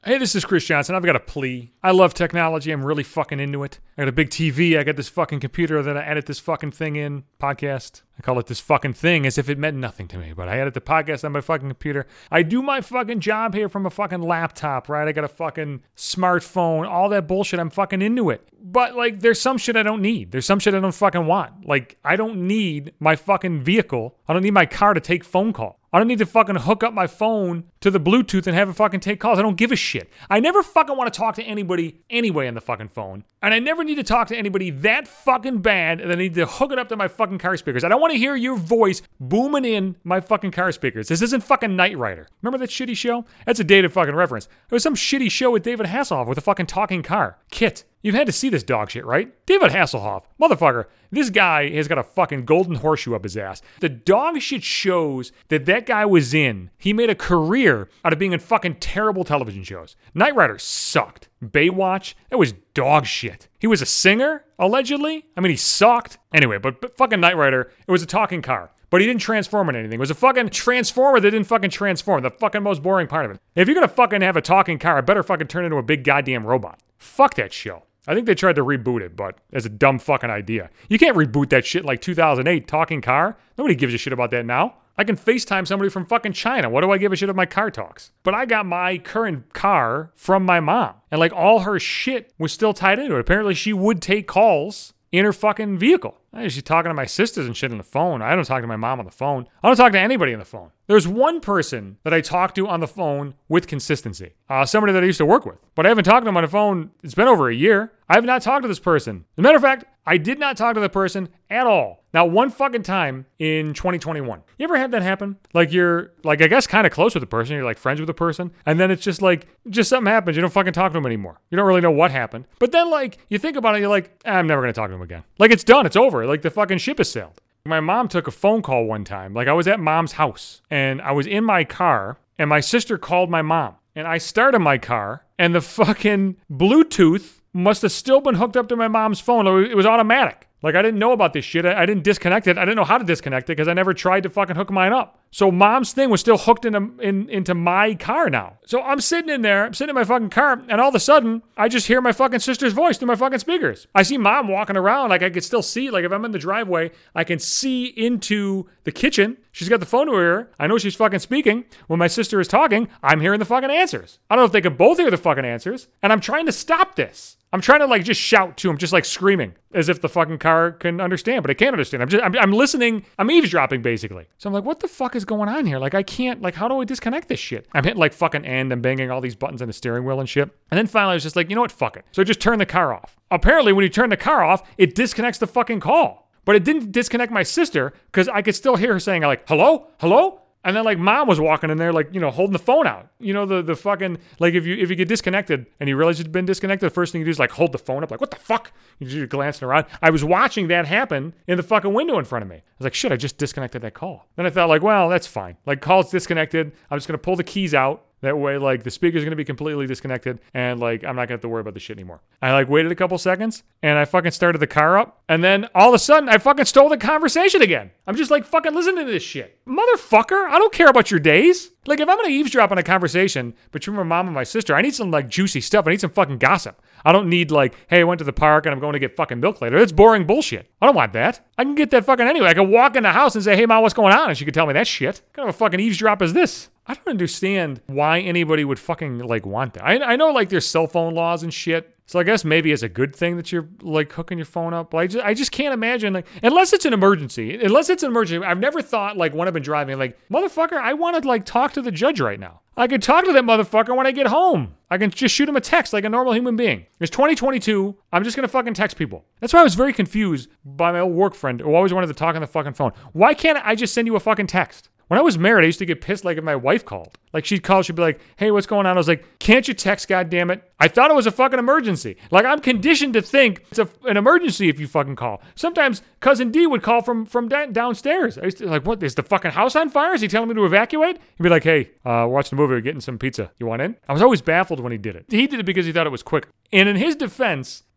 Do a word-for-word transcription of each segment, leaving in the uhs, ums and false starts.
Hey, this is Chris Johnson. I've got a plea. I love technology. I'm really fucking into it. I got a big T V. I got this fucking computer that I edit this fucking thing in. Podcast. I call it this fucking thing as if it meant nothing to me, but I edit the podcast on my fucking computer. I do my fucking job here from a fucking laptop, right? I got a fucking smartphone, all that bullshit. I'm fucking into it. But, like, there's some shit I don't need. There's some shit I don't fucking want. Like, I don't need my fucking vehicle. I don't need my car to take phone calls. I don't need to fucking hook up my phone to the Bluetooth and have it fucking take calls. I don't give a shit. I never fucking want to talk to anybody anyway on the fucking phone. And I never need to talk to anybody that fucking bad that I need to hook it up to my fucking car speakers. I don't want to hear your voice booming in my fucking car speakers. This isn't fucking Knight Rider. Remember that shitty show? That's a dated fucking reference. It was some shitty show with David Hasselhoff with a fucking talking car. Kit. You've had to see this dog shit, right? David Hasselhoff. Motherfucker. This guy has got a fucking golden horseshoe up his ass. The dog shit shows that that guy was in. He made a career out of being in fucking terrible television shows. Knight Rider sucked. Baywatch, that was dog shit. He was a singer, allegedly. I mean, he sucked. Anyway, but, but fucking Knight Rider, it was a talking car. But he didn't transform into anything. It was a fucking transformer that didn't fucking transform. The fucking most boring part of it. If you're gonna fucking have a talking car, I better fucking turn into a big goddamn robot. Fuck that show. I think they tried to reboot it, but as a dumb fucking idea. You can't reboot that shit in like two thousand eight, talking car. Nobody gives a shit about that now. I can FaceTime somebody from fucking China. What do I give a shit if my car talks? But I got my current car from my mom. And like all her shit was still tied into it. Apparently she would take calls in her fucking vehicle. She's talking to my sisters and shit on the phone. I don't talk to my mom on the phone. I don't talk to anybody on the phone. There's one person that I talk to on the phone with consistency. Uh, somebody that I used to work with. But I haven't talked to him on the phone. It's been over a year. I have not talked to this person. As a matter of fact, I did not talk to the person at all. Not one fucking time in twenty twenty-one. You ever had that happen? Like you're, like I guess kind of close with the person. You're like friends with the person. And then it's just like, just something happens. You don't fucking talk to them anymore. You don't really know what happened. But then like, you think about it, you're like, ah, I'm never going to talk to him again. Like it's done. It's over. Like the fucking ship has sailed. My mom took a phone call one time. Like I was at mom's house and I was in my car and my sister called my mom. And I started my car and the fucking Bluetooth must have still been hooked up to my mom's phone. It was automatic. Like, I didn't know about this shit. I, I didn't disconnect it. I didn't know how to disconnect it because I never tried to fucking hook mine up. So mom's thing was still hooked into, in, into my car now. So I'm sitting in there, I'm sitting in my fucking car, and all of a sudden, I just hear my fucking sister's voice through my fucking speakers. I see mom walking around, like I could still see, like if I'm in the driveway, I can see into the kitchen. She's got the phone to her ear. I know she's fucking speaking. When my sister is talking, I'm hearing the fucking answers. I don't know if they can both hear the fucking answers, and I'm trying to stop this. I'm trying to like just shout to him, just like screaming, as if the fucking car can understand, but I can't understand. I'm just, I'm, I'm listening. I'm eavesdropping basically. So I'm like, what the fuck is going on here? Like, I can't, like, how do I disconnect this shit? I'm hitting like fucking end. I'm banging all these buttons on the steering wheel and shit. And then finally I was just like, you know what? Fuck it. So I just turned the car off. Apparently when you turn the car off, it disconnects the fucking call, but it didn't disconnect my sister because I could still hear her saying like, hello, hello. And then like mom was walking in there like, you know, holding the phone out. You know, the the fucking, like if you if you get disconnected and you realize you've been disconnected, the first thing you do is like hold the phone up like, what the fuck? You're glancing around. I was watching that happen in the fucking window in front of me. I was like, shit, I just disconnected that call. Then I thought like, well, that's fine. Like call's disconnected. I'm just going to pull the keys out. That way, like, the speaker's going to be completely disconnected and, like, I'm not going to have to worry about the shit anymore. I, like, waited a couple seconds and I fucking started the car up. And then all of a sudden, I fucking stole the conversation again. I'm just, like, fucking listening to this shit. Motherfucker, I don't care about your days. Like, if I'm going to eavesdrop on a conversation between my mom and my sister, I need some, like, juicy stuff. I need some fucking gossip. I don't need, like, hey, I went to the park and I'm going to get fucking milk later. That's boring bullshit. I don't want that. I can get that fucking anyway. I can walk in the house and say, hey, Mom, what's going on? And she could tell me that shit. What kind of a fucking eavesdrop is this? I don't understand why anybody would fucking, like, want that. I, I know, like, there's cell phone laws and shit. So I guess maybe it's a good thing that you're, like, hooking your phone up. But I just, I just can't imagine, like, unless it's an emergency. Unless it's an emergency. I've never thought, like, when I've been driving, like, motherfucker, I want to, like, talk to the judge right now. I can talk to that motherfucker when I get home. I can just shoot him a text like a normal human being. It's twenty twenty-two. I'm just going to fucking text people. That's why I was very confused by my old work friend who always wanted to talk on the fucking phone. Why can't I just send you a fucking text? When I was married, I used to get pissed like if my wife called. Like she'd call, she'd be like, hey, what's going on? I was like, can't you text, goddammit? I thought it was a fucking emergency. Like I'm conditioned to think it's a, an emergency if you fucking call. Sometimes Cousin D would call from, from da- downstairs. I used to like, what, is the fucking house on fire? Is he telling me to evacuate? He'd be like, hey, uh, watch the movie, we're getting some pizza. You want in? I was always baffled when he did it. He did it because he thought it was quick. And in his defense,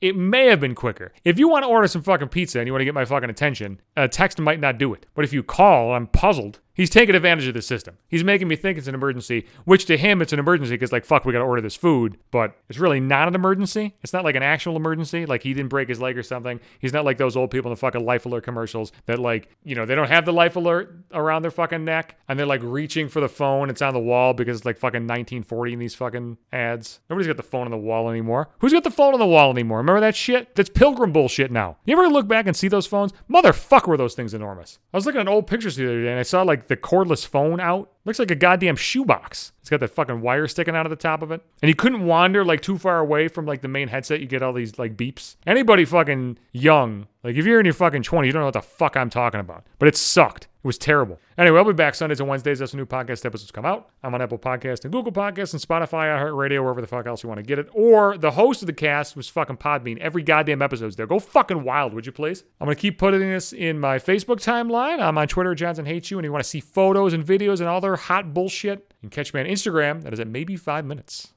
it may have been quicker. If you want to order some fucking pizza and you want to get my fucking attention, a text might not do it. But if you call, I'm puzzled. He's taking advantage of the system. He's making me think it's an emergency, which to him it's an emergency because like, fuck, we gotta order this food. But it's really not an emergency. It's not like an actual emergency. Like he didn't break his leg or something. He's not like those old people in the fucking Life Alert commercials that like, you know, they don't have the Life Alert around their fucking neck and they're like reaching for the phone. It's on the wall because it's like fucking nineteen forty in these fucking ads. Nobody's got the phone on the wall anymore. Who's got the phone on the wall anymore? Remember that shit? That's Pilgrim bullshit now. You ever look back and see those phones? Motherfucker, were those things enormous. I was looking at old pictures the other day and I saw like the cordless phone out. Looks like a goddamn shoebox. It's got that fucking wire sticking out of the top of it. And you couldn't wander like too far away from like the main headset. You get all these like beeps. Anybody fucking young, like if you're in your fucking twenties, you don't know what the fuck I'm talking about. But it sucked. It was terrible. Anyway, I'll be back Sundays and Wednesdays as the new podcast episodes come out. I'm on Apple Podcasts and Google Podcasts and Spotify, iHeartRadio, wherever the fuck else you want to get it. Or the host of the cast was fucking Podbean. Every goddamn episode's there. Go fucking wild, would you please? I'm going to keep putting this in my Facebook timeline. I'm on Twitter, Johnson Hates You, and you want to see photos and videos and all their hot bullshit, you can catch me on Instagram. That is at maybe five minutes.